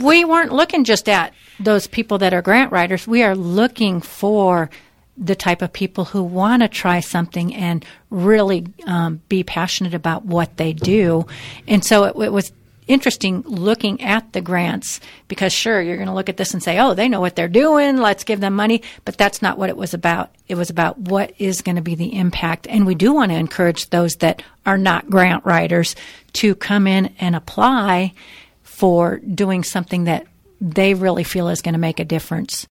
we weren't looking just at those people that are grant writers. We are looking for the type of people who want to try something and really be passionate about what they do. And so it was interesting looking at the grants because, sure, you're going to look at this and say, oh, they know what they're doing, let's give them money. But that's not what it was about. It was about what is going to be the impact. And we do want to encourage those that are not grant writers to come in and apply for doing something that they really feel is going to make a difference.